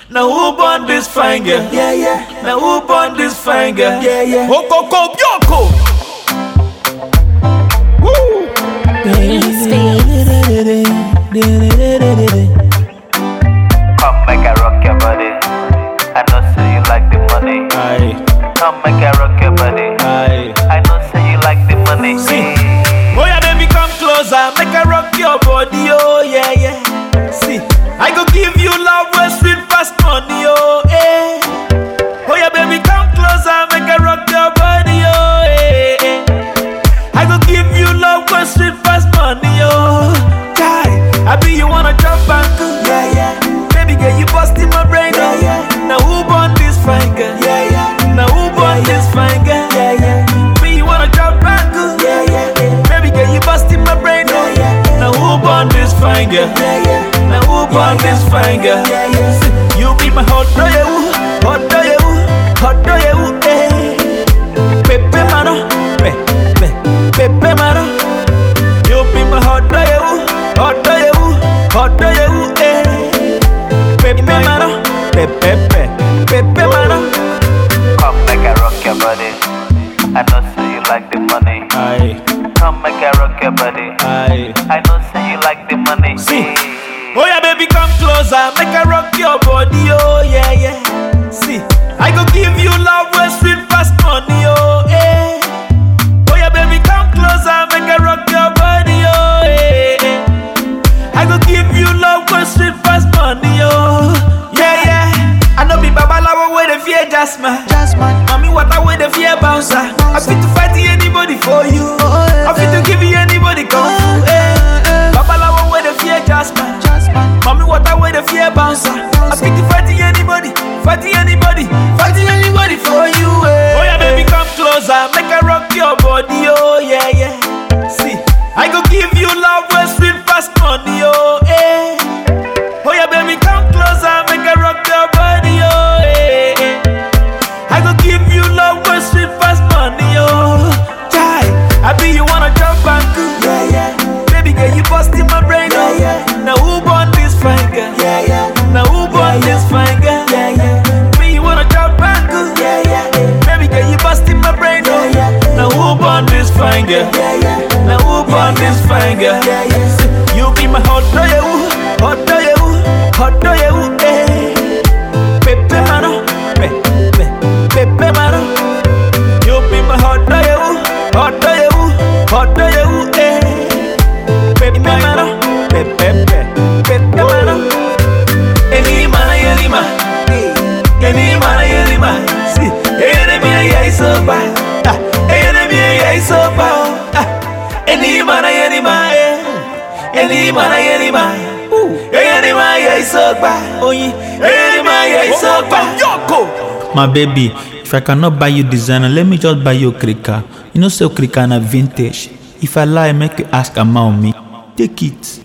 Now who born this fine girl? Yeah, yeah. Now who born this fine girl? Yeah, yeah. Okoko Bioko. Woo. Come make I rock your body. I know say you like the money. Aye, Come make I rock your body. aye. I know say you like the money. See. Oh yeah, baby, come closer, make I rock your body, oh yeah, yeah. See, I go give you love where sweet past money, oh eh. Oh yeah, baby, come closer, make I rock your body, oh eh, eh. I go give you love where sweet past money, oh. Guy, I be you wanna jump back, Yeah, yeah. baby girl, you busting my brain, Yeah, oh yeah. Now who born this fine girl? Yeah, yeah. Now who born Yeah, yeah. this fine girl? Yeah, yeah. Me, you wanna jump back, Yeah, yeah. baby girl, you busting my brain, oh Yeah, yeah. Now who born this fine girl? Yeah, yeah. Now who born this fine girl? Yeah, yeah. You be my hot do you, hot do you, hot do you, eh? Pepe mano, pepe mano. You be my hot do you, hot do you, hot do you, eh? Pepe mano, pepe mano. Come make I rock your body. I know say you like the money. Aye, Come make I rock your body. aye. I know say you like the money. See. Oh yeah, baby, come closer, make I rock your body, oh yeah, yeah. See, I go give you love where sweet past money, oh eh. Oh yeah, baby, come closer, make I rock your body, oh eh, eh. I go give you love where sweet past money, oh yeah, yeah. I know be babalawo with the fear jasmine. Mommy, what I with the fear bouncer. I fit to fight anybody for you. I fit to give you anybody kung fu, eh. Babalawo with the fear jasmine. Mommy, what I with the fear bouncer. I fit to fight anybody for you, eh. Oh yeah, baby, come closer, make I rock your body, oh yeah, yeah. See, I go give you love where sweet past money, oh eh. Oh yeah, baby, come closer, make I rock your body, oh eh, eh. I go give you love where sweet past money, oh. Chai, I be you wanna jump back, Yeah, yeah. baby girl, you busting my brain, oh Yeah, yeah. Now who born this fine girl? Yeah, yeah. Now who born Yeah, yeah. this fine girl? Yeah, yeah. Me, you wanna jump back, Yeah, yeah. baby girl, you busting my brain, oh Yeah, yeah. Now who born this fine girl? Yeah, yeah. Now who born this fine girl? Yeah, yeah. You be my hot do you, hot do you, hot do you, eh? Pepe mano, pepe mano. You be my hot do you, hot do you, hot do you, eh? Pepe mano, pepe mano. Any man, see, enemy I so bad, enemy I so bad. Any man, any man, I so bad. Oh yeah, any man, I so bad. Yoko. My baby, if I cannot buy you designer, let me just buy you krika. You know, so krika na vintage. If I lie, make you ask Ama on me. Take it.